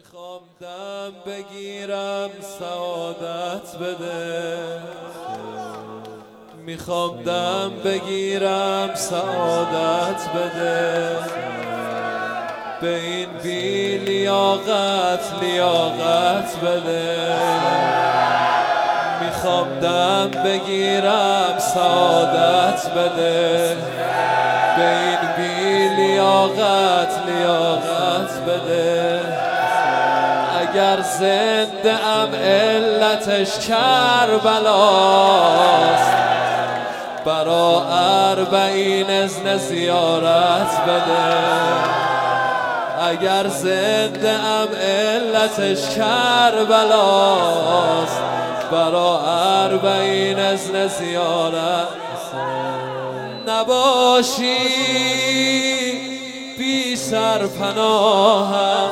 میخوام دم بگیرم سعادت بده، میخوام دم بگیرم سعادت بده، به این بی لیاقت لیاقت بده. میخوام دم بگیرم سعادت بده، به این بی لیاقت لیاقت بده. اگر زنده ام علتش کربلاست، برا 40 اذن زیارت بده. اگر زنده ام علتش کربلاست، برا 40 اذن زیارت. نباشی بی سرپناهم،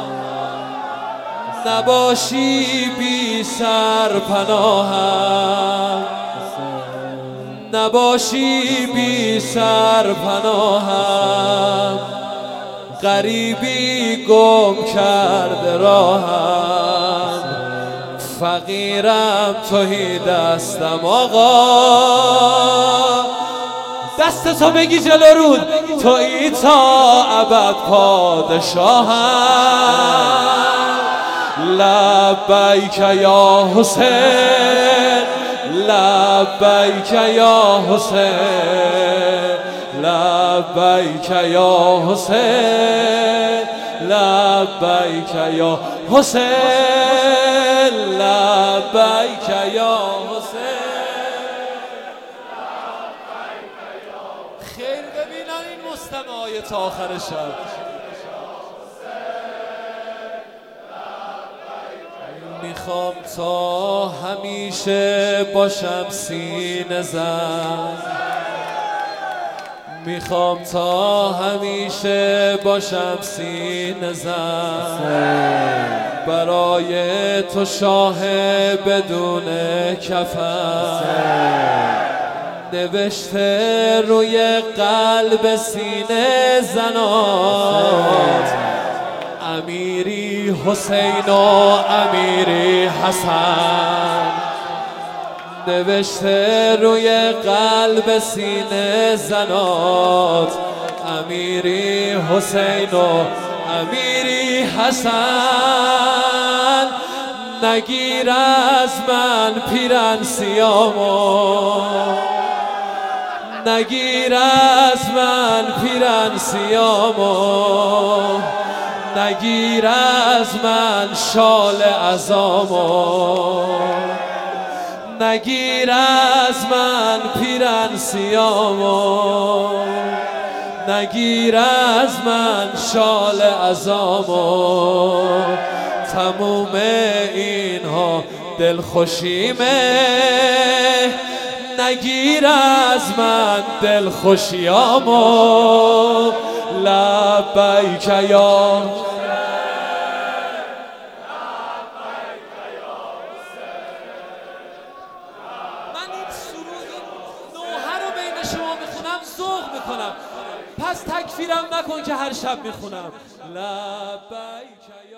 نباشی بی سرپناهم، نباشی بی سرپناهم. غریبی گم کرده راهم، فقیرم توهی دستم آقا. دستتو بگی جلو رود، تویی تا ابد پادشاهم. لبیک یا حسین، لبیک یا حسین، لبیک یا حسین، لبیک یا حسین، لبیک یا حسین. خیر ببینن این مستمعای تا آخر شب. میخوام تا همیشه باشم سینه زن، میخوام تا همیشه باشم سینه زن. برای تو شاه بدون کفن، نوشته روی قلب سینه زنات، امیری حسین و امیری حسن. نوشته روی قلب سینه زنات، امیری حسین و امیری حسن. نگیر از من پیرن سیامو، نگیر از من پیرن سیامو، نگیر از من شال عزامو، نگیر از من پیرن سیامو، نگیر از من شال عزامو. تموم اینها دلخوشیمه، نگیر از من دلخوشیامو. لبیک یا ذوق میکنم، پس تکفیرم نکن که هر شب میخونم. لبیک